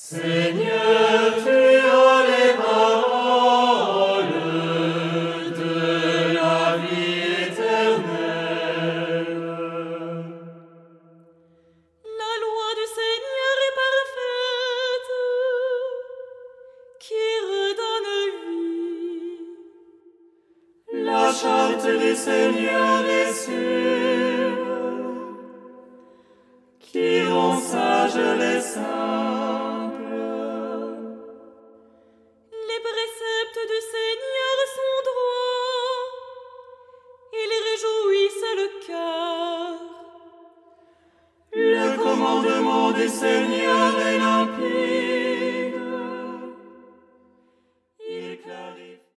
Seigneur, tu as les paroles de la vie éternelle. La loi du Seigneur est parfaite, qui redonne vie. La charte du Seigneur est sûre, qui rend sages les simples. Les préceptes du Seigneur sont droits, ils réjouissent le cœur. Le commandement du Seigneur est la